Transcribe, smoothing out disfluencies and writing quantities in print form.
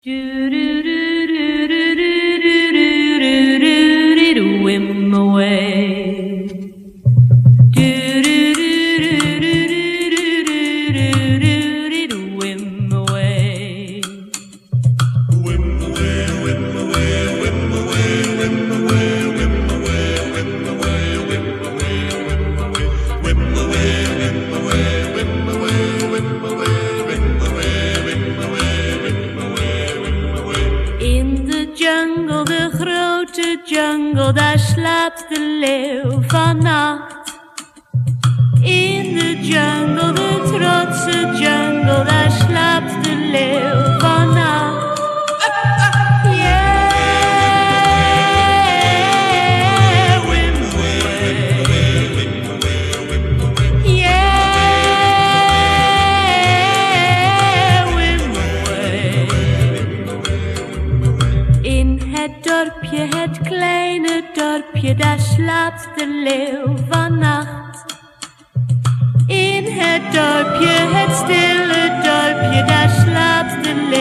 Whim away. Whim away. In de jungle, de grote jungle, daar slaapt de leeuw vannacht. In de jungle, de trotse jungle, daar slaapt de leeuw vannacht. Yeah, whim away. Yeah, whim away. In het dorpje, het kleine dorpje, daar slaapt de leeuw vannacht. In het dorpje, het stille dorpje, daar slaapt de leeuw.